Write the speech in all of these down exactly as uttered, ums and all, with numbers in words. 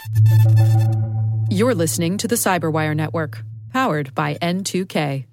You're listening to the Cyberwire Network, powered by N two K.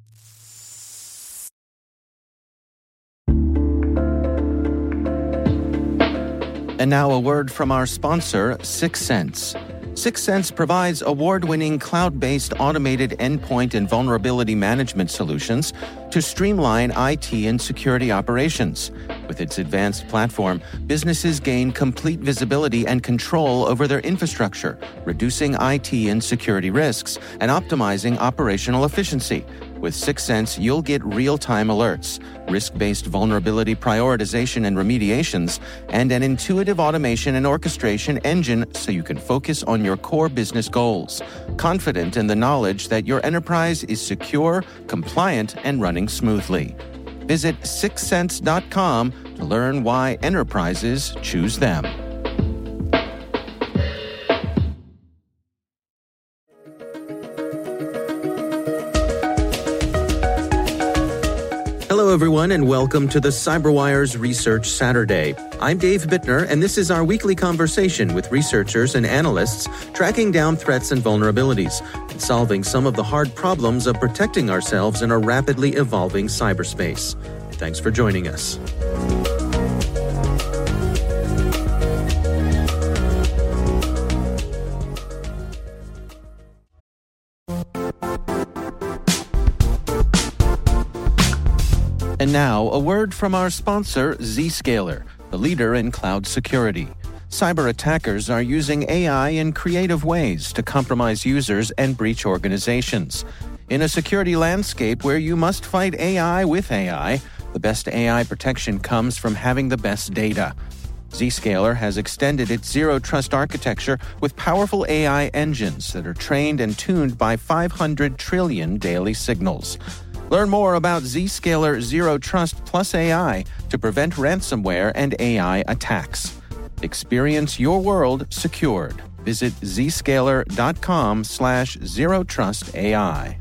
And now a word from our sponsor, Syxsense. Syxsense provides award-winning cloud-based automated endpoint and vulnerability management solutions to streamline I T and security operations. With its advanced platform, businesses gain complete visibility and control over their infrastructure, reducing I T and security risks and optimizing operational efficiency. With Syxsense, you'll get real-time alerts, risk-based vulnerability prioritization and remediations, and an intuitive automation and orchestration engine so you can focus on your core business goals, confident in the knowledge that your enterprise is secure, compliant, and running smoothly. Visit Syxsense dot com to learn why enterprises choose them. Hello, everyone, and welcome to the CyberWire's Research Saturday. I'm Dave Bittner, and this is our weekly conversation with researchers and analysts tracking down threats and vulnerabilities and solving some of the hard problems of protecting ourselves in a rapidly evolving cyberspace. Thanks for joining us. And now, a word from our sponsor, Zscaler, the leader in cloud security. Cyber attackers are using A I in creative ways to compromise users and breach organizations. In a security landscape where you must fight A I with A I, the best A I protection comes from having the best data. Zscaler has extended its zero-trust architecture with powerful A I engines that are trained and tuned by five hundred trillion daily signals. Learn more about Zscaler Zero Trust Plus A I to prevent ransomware and A I attacks. Experience your world secured. Visit zscaler.com slash zero trust AI.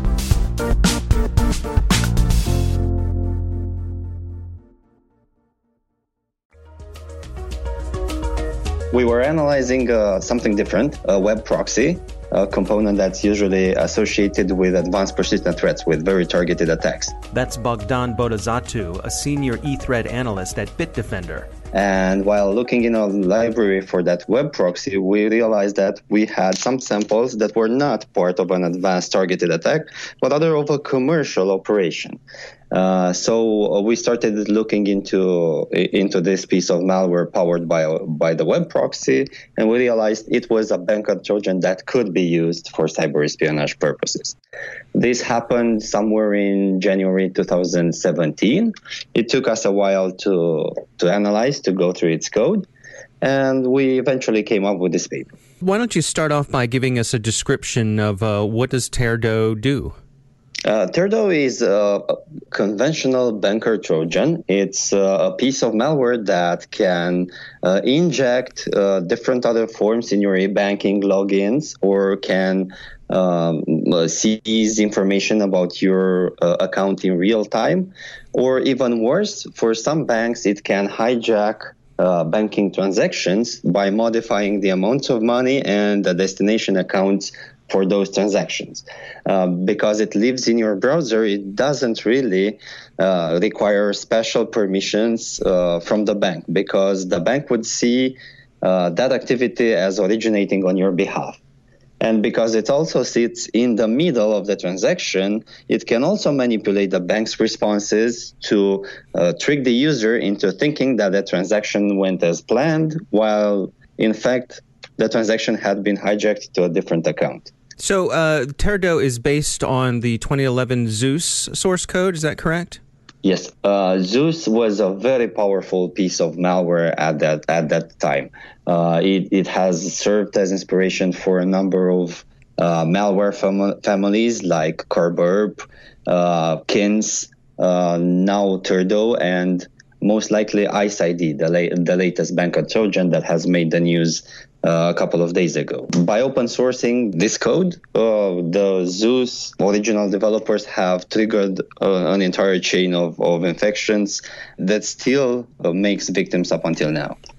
We were analyzing uh, something different, a web proxy, a component that's usually associated with advanced persistent threats with very targeted attacks. That's Bogdan Bodazatu, a senior e-threat analyst at Bitdefender. And while looking in a library for that web proxy, we realized that we had some samples that were not part of an advanced targeted attack, but other of a commercial operation. Uh, so we started looking into into this piece of malware powered by by the web proxy, and we realized it was a Bankert Trojan that could be used for cyber espionage purposes. This happened somewhere in January two thousand seventeen. It took us a while to to analyze, to go through its code, and we eventually came up with this paper. Why don't you start off by giving us a description of uh, what does Terdo do? Uh, Terdo is a conventional Bankert Trojan. It's uh, a piece of malware that can uh, inject uh, different other forms in your e-banking logins, or can um, seize information about your uh, account in real time. Or even worse, for some banks, it can hijack uh, banking transactions by modifying the amount of money and the destination accounts for those transactions. Uh, because it lives in your browser, it doesn't really uh, require special permissions uh, from the bank, because the bank would see uh, that activity as originating on your behalf. And because it also sits in the middle of the transaction, it can also manipulate the bank's responses to uh, trick the user into thinking that the transaction went as planned, while in fact the transaction had been hijacked to a different account. So uh, Terdo is based on the twenty eleven Zeus source code, is that correct? Yes, uh, Zeus was a very powerful piece of malware at that at that time. Uh, it, it has served as inspiration for a number of uh, malware fam- families like Carburp, uh, Kins, uh, now Terdo, and most likely IceID, the, la- the latest Bankert Trojan that has made the news Uh, a couple of days ago. By open sourcing this code, uh, the Zeus original developers have triggered uh, an entire chain of, of infections that still uh, makes victims up until now.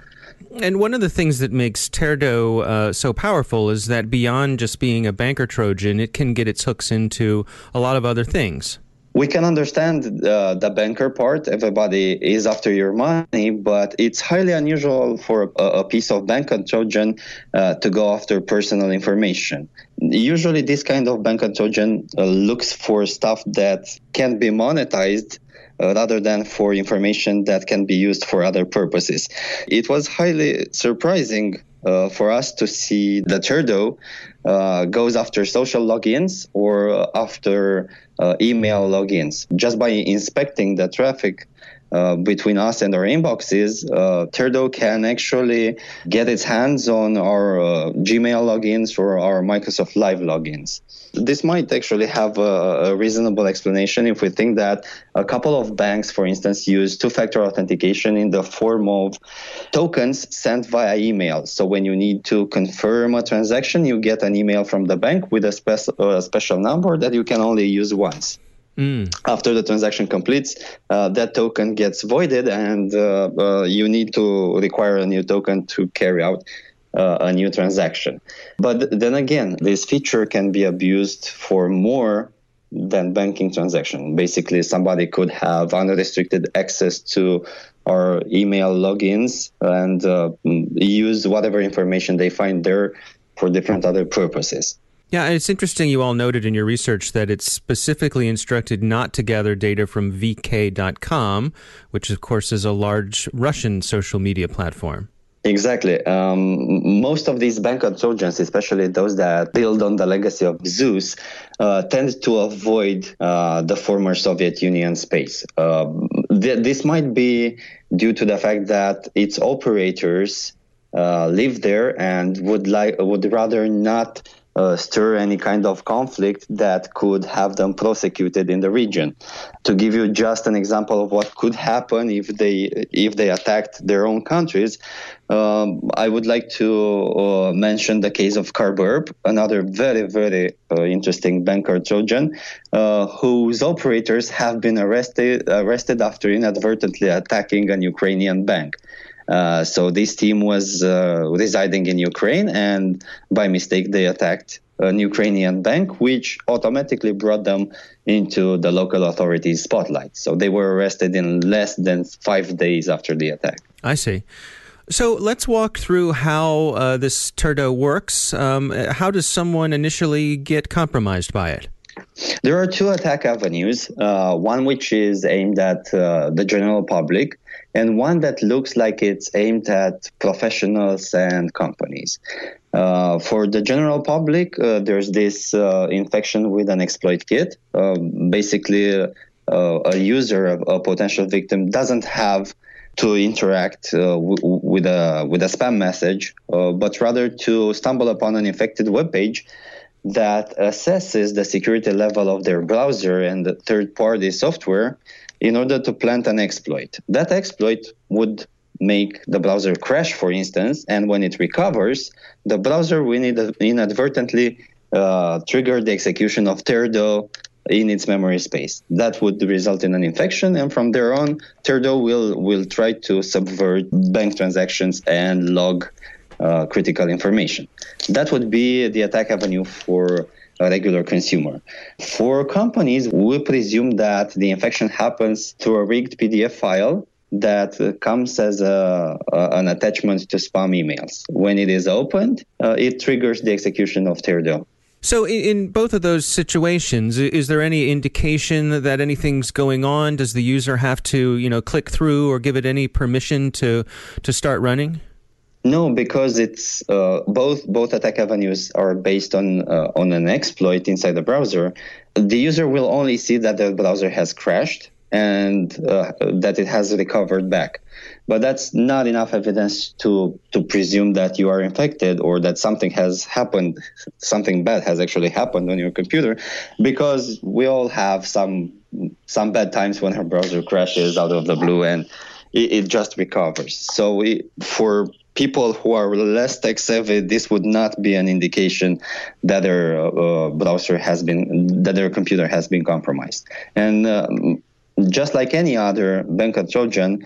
And one of the things that makes Terdo uh, so powerful is that beyond just being a banker Trojan, it can get its hooks into a lot of other things. We can understand uh, the banker part. Everybody is after your money, but it's highly unusual for a, a piece of banker Trojan uh, to go after personal information. Usually this kind of banker Trojan uh, looks for stuff that can be monetized uh, rather than for information that can be used for other purposes. It was highly surprising uh, for us to see that Terdo uh, goes after social logins or uh, after uh, email logins. Just by inspecting the traffic uh, between us and our inboxes, uh, Terdo can actually get its hands on our uh, Gmail logins or our Microsoft Live logins. This might actually have a, a reasonable explanation if we think that a couple of banks, for instance, use two-factor authentication in the form of tokens sent via email. So when you need to confirm a transaction, you get an email from the bank with a, spec- a special number that you can only use once. Mm. After the transaction completes, uh, that token gets voided and uh, uh, you need to require a new token to carry out Uh, a new transaction. But then again, this feature can be abused for more than banking transaction. Basically, somebody could have unrestricted access to our email logins and uh, use whatever information they find there for different other purposes. Yeah, it's interesting you all noted in your research that it's specifically instructed not to gather data from V K dot com, which of course is a large Russian social media platform. Exactly. Um, most of these banker Trojans, especially those that build on the legacy of Zeus, uh, tend to avoid uh, the former Soviet Union space. Uh, th- this might be due to the fact that its operators uh, live there and would like would rather not Uh, stir any kind of conflict that could have them prosecuted in the region. To give you just an example of what could happen if they if they attacked their own countries, um, I would like to uh, mention the case of Carburb, another very, very uh, interesting banker Trojan, uh, whose operators have been arrested arrested after inadvertently attacking an Ukrainian bank. Uh, so this team was uh, residing in Ukraine, and by mistake they attacked an Ukrainian bank, which automatically brought them into the local authorities' spotlight. So they were arrested in less than five days after the attack. I see. So let's walk through how uh, this Terdo works. Um, how does someone initially get compromised by it? There are two attack avenues, uh, one which is aimed at uh, the general public, and one that looks like it's aimed at professionals and companies. Uh, for the general public, uh, there's this uh, infection with an exploit kit. Uh, basically, uh, a user, a potential victim, doesn't have to interact uh, w- with a with a spam message, uh, but rather to stumble upon an infected web page that assesses the security level of their browser and the third-party software in order to plant an exploit. That exploit would make the browser crash, for instance, and when it recovers, the browser will inadvertently uh, trigger the execution of Terdo in its memory space. That would result in an infection, and from there on, Terdo will, will try to subvert bank transactions and log uh, critical information. That would be the attack avenue for a regular consumer. For companies, we presume that the infection happens through a rigged P D F file that uh, comes as a, uh, an attachment to spam emails. When it is opened, uh, it triggers the execution of Terdo. So in, in both of those situations, is there any indication that anything's going on? Does the user have to, you know, click through or give it any permission to to start running? No, because it's uh, both both attack avenues are based on uh, on an exploit inside the browser. The user will only see that the browser has crashed and uh, that it has recovered back. But that's not enough evidence to to presume that you are infected or that something has happened, something bad has actually happened on your computer, because we all have some some bad times when our browser crashes out of the blue and it, it just recovers. So we, for people who are less tech savvy, this would not be an indication that their uh, browser has been, that their computer has been compromised. And um, just like any other banker Trojan,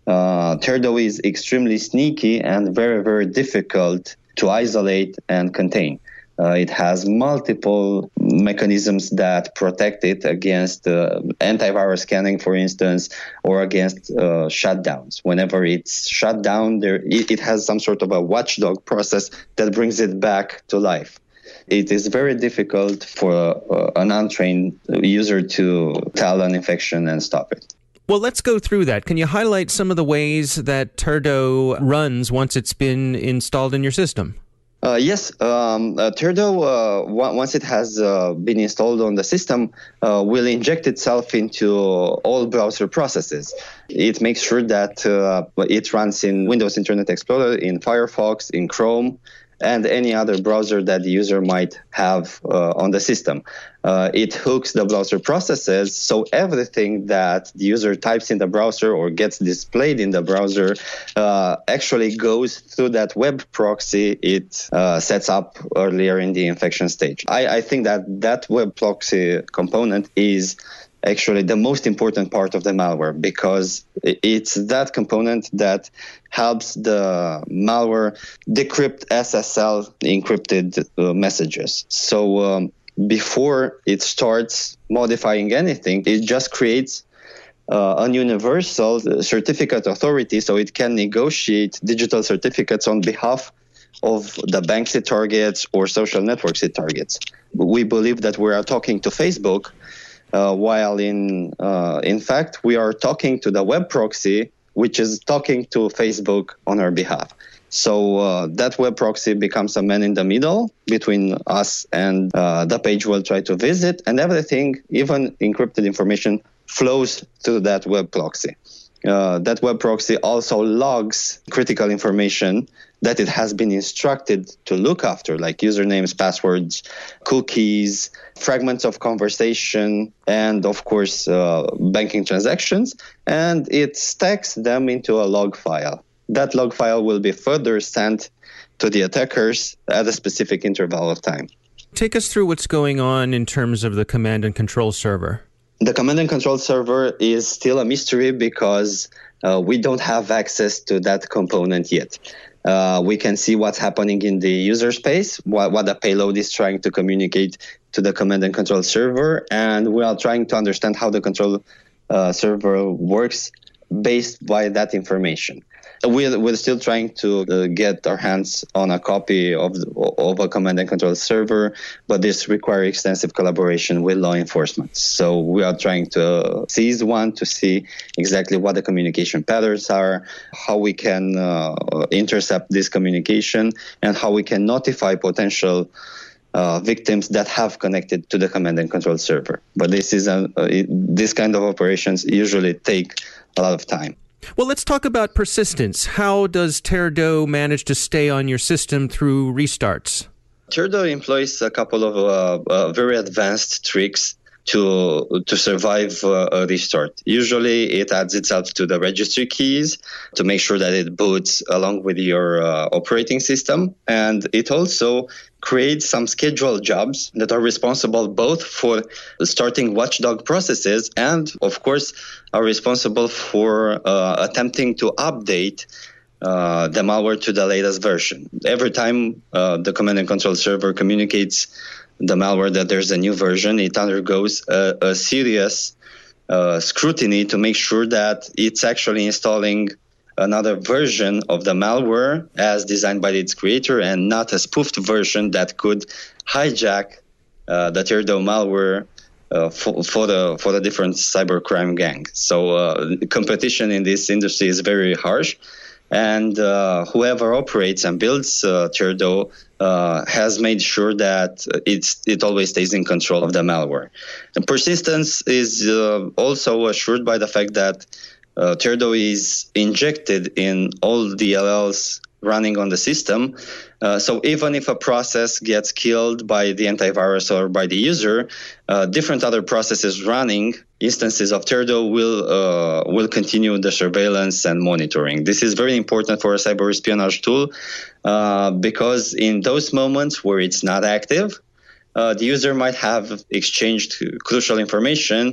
Uh, Terdo is extremely sneaky and very, very difficult to isolate and contain. Uh, it has multiple mechanisms that protect it against uh, antivirus scanning, for instance, or against uh, shutdowns. Whenever it's shut down, there it, it has some sort of a watchdog process that brings it back to life. It is very difficult for uh, an untrained user to tell an infection and stop it. Well, let's go through that. Can you highlight some of the ways that Terdo runs once it's been installed in your system? Uh, yes, um, uh, Terdo, uh, once it has uh, been installed on the system, uh, will inject itself into all browser processes. It makes sure that uh, it runs in Windows Internet Explorer, in Firefox, in Chrome, and any other browser that the user might have uh, on the system. Uh, it hooks the browser processes, so everything that the user types in the browser or gets displayed in the browser uh, actually goes through that web proxy it uh, sets up earlier in the infection stage. I, I think that that web proxy component is actually the most important part of the malware, because it's that component that helps the malware decrypt S S L encrypted uh, messages. So um, before it starts modifying anything, it just creates uh, a universal certificate authority, so it can negotiate digital certificates on behalf of the banks it targets or social networks it targets. We believe that we are talking to Facebook, Uh, while in uh, in fact, we are talking to the web proxy, which is talking to Facebook on our behalf. So uh, that web proxy becomes a man in the middle between us and uh, the page we'll try to visit, and everything, even encrypted information, flows through that web proxy. Uh, that web proxy also logs critical information that it has been instructed to look after, like usernames, passwords, cookies, fragments of conversation, and of course, uh, banking transactions, and it stacks them into a log file. That log file will be further sent to the attackers at a specific interval of time. Take us through what's going on in terms of the command and control server. The command and control server is still a mystery because uh, we don't have access to that component yet. Uh, we can see what's happening in the user space, what, what the payload is trying to communicate to the command and control server, and we are trying to understand how the control uh, server works based by that information. We're, we're still trying to uh, get our hands on a copy of, of a command and control server, but this requires extensive collaboration with law enforcement. So we are trying to seize one to see exactly what the communication patterns are, how we can uh, intercept this communication, and how we can notify potential Uh, victims that have connected to the command and control server. But this is a, uh, it, this kind of operations usually take a lot of time. Well, let's talk about persistence. How does Terdo manage to stay on your system through restarts? Terdo employs a couple of uh, uh, very advanced tricks to to survive uh, a restart. Usually it adds itself to the registry keys to make sure that it boots along with your uh, operating system. And it also creates some scheduled jobs that are responsible both for starting watchdog processes and, of course, are responsible for uh, attempting to update uh, the malware to the latest version. Every time uh, the command and control server communicates the malware that there's a new version, it undergoes a, a serious uh, scrutiny to make sure that it's actually installing another version of the malware as designed by its creator and not a spoofed version that could hijack uh, the Terdo malware uh, for, for the for the different cybercrime gang. So uh, competition in this industry is very harsh, and uh, whoever operates and builds uh, Terdo uh, has made sure that it's it always stays in control of the malware. And persistence is uh, also assured by the fact that Uh, Terdo is injected in all D L Ls running on the system. Uh, so even if a process gets killed by the antivirus or by the user, uh, different other processes running instances of Terdo will uh, will continue the surveillance and monitoring. This is very important for a cyber espionage tool uh, because in those moments where it's not active, uh, the user might have exchanged crucial information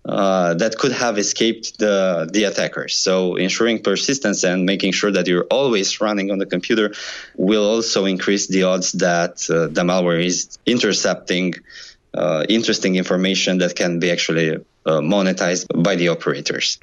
uh, that could have escaped the, the attackers. So ensuring persistence and making sure that you're always running on the computer will also increase the odds that uh, the malware is intercepting uh, interesting information that can be actually uh, monetized by the operators.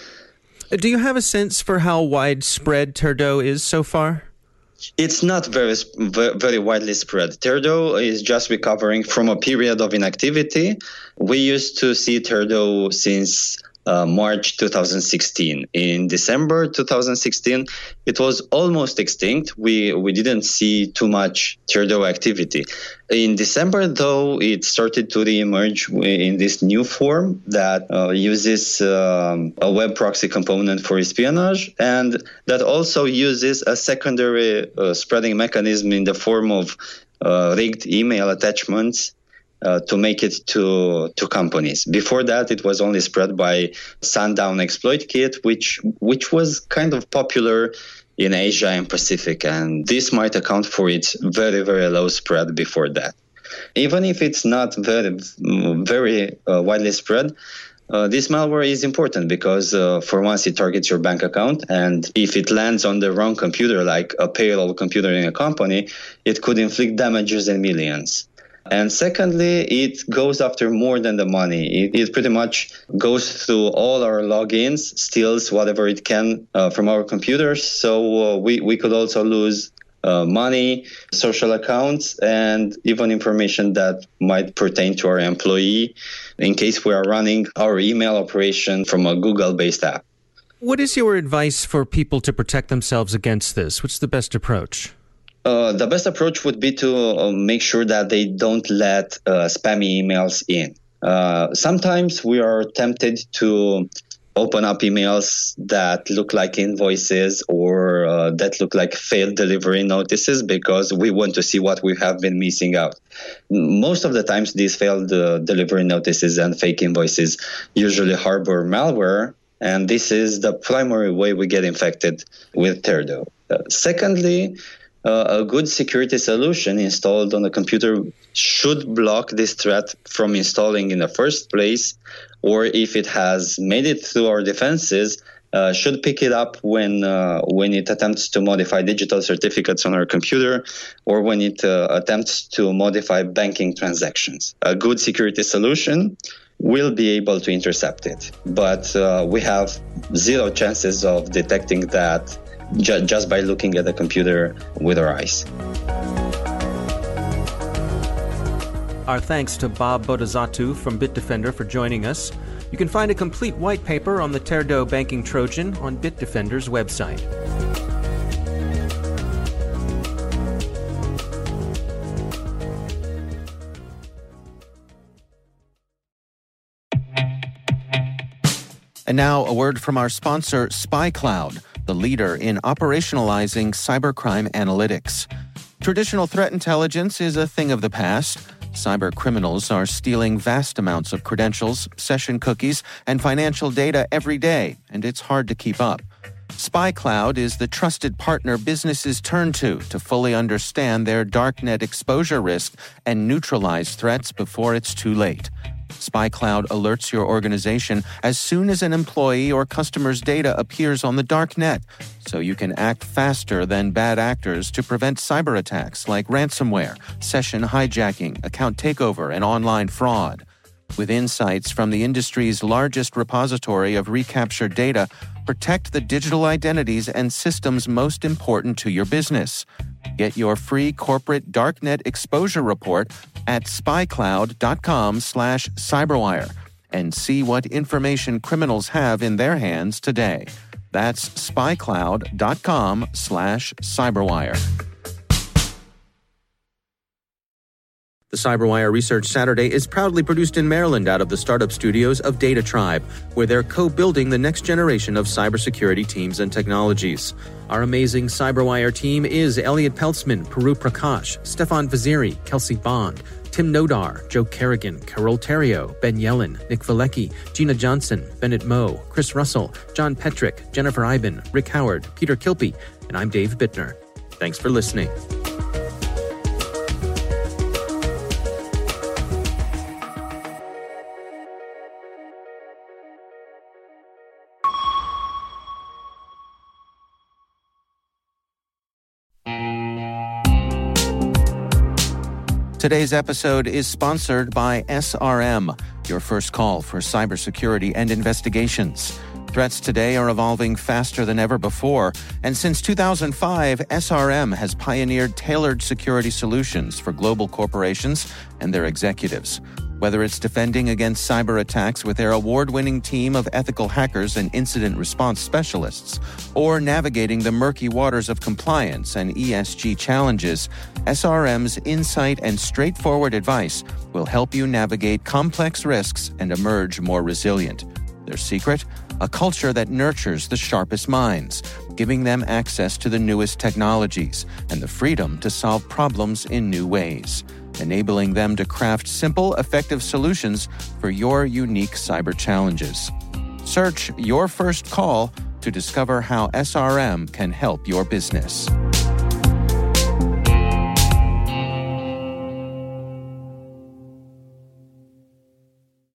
Do you have a sense for how widespread Terdo is so far? It's not very very widely spread. Terdo is just recovering from a period of inactivity. We used to see Terdo since uh, March two thousand sixteen. In December two thousand sixteen, it was almost extinct. We we didn't see too much Terdo activity. In December, though, it started to reemerge in this new form that uh, uses um, a web proxy component for espionage, and that also uses a secondary uh, spreading mechanism in the form of uh, rigged email attachments uh, to make it to to companies. Before that, it was only spread by Sundown Exploit Kit, which which was kind of popular in Asia and Pacific, and this might account for its very, very low spread before that. Even if it's not very, very uh, widely spread, uh, this malware is important because uh, for once it targets your bank account, and if it lands on the wrong computer, like a payroll computer in a company, it could inflict damages in millions. And secondly, it goes after more than the money. It, it pretty much goes through all our logins, steals whatever it can uh, from our computers. So uh, we, we could also lose uh, money, social accounts, and even information that might pertain to our employee in case we are running our email operation from a Google-based app. What is your advice for people to protect themselves against this? What's the best approach? Uh, the best approach would be to uh, make sure that they don't let uh, spammy emails in. Uh, sometimes we are tempted to open up emails that look like invoices or uh, that look like failed delivery notices because we want to see what we have been missing out. Most of the times, these failed uh, delivery notices and fake invoices usually harbor malware, and this is the primary way we get infected with Terdo. Uh, secondly, Uh, a good security solution installed on the computer should block this threat from installing in the first place, or if it has made it through our defenses, uh, should pick it up when uh, when it attempts to modify digital certificates on our computer, or when it uh, attempts to modify banking transactions. A good security solution will be able to intercept it, but uh, we have zero chances of detecting that just by looking at the computer with our eyes. Our thanks to Bob Bodazatu from Bitdefender for joining us. You can find a complete white paper on the Terdo Banking Trojan on Bitdefender's website. And now a word from our sponsor, SpyCloud, the leader in operationalizing cybercrime analytics. Traditional threat intelligence is a thing of the past. Cyber criminals are stealing vast amounts of credentials, session cookies, and financial data every day, and it's hard to keep up. SpyCloud is the trusted partner businesses turn to to fully understand their darknet exposure risk and neutralize threats before it's too late. SpyCloud alerts your organization as soon as an employee or customer's data appears on the dark net, so you can act faster than bad actors to prevent cyber attacks like ransomware, session hijacking, account takeover, and online fraud. With insights from the industry's largest repository of recaptured data, protect the digital identities and systems most important to your business. Get your free corporate darknet exposure report at spycloud.com slash cyberwire and see what information criminals have in their hands today. That's spycloud.com slash cyberwire. The CyberWire Research Saturday is proudly produced in Maryland out of the startup studios of Data Tribe, where they're co-building the next generation of cybersecurity teams and technologies. Our amazing CyberWire team is Elliot Peltzman, Puru Prakash, Stefan Vaziri, Kelsey Bond, Tim Nodar, Joe Kerrigan, Carol Terrio, Ben Yellen, Nick Valecki, Gina Johnson, Bennett Moe, Chris Russell, John Petrick, Jennifer Iben, Rick Howard, Peter Kilpie, and I'm Dave Bittner. Thanks for listening. Today's episode is sponsored by S R M, your first call for cybersecurity and investigations. Threats today are evolving faster than ever before, and since two thousand five, S R M has pioneered tailored security solutions for global corporations and their executives. Whether it's defending against cyber attacks with their award-winning team of ethical hackers and incident response specialists, or navigating the murky waters of compliance and E S G challenges, S R M's insight and straightforward advice will help you navigate complex risks and emerge more resilient. Their secret? A culture that nurtures the sharpest minds, giving them access to the newest technologies and the freedom to solve problems in new ways, enabling them to craft simple, effective solutions for your unique cyber challenges. Search Your First Call to discover how S R M can help your business.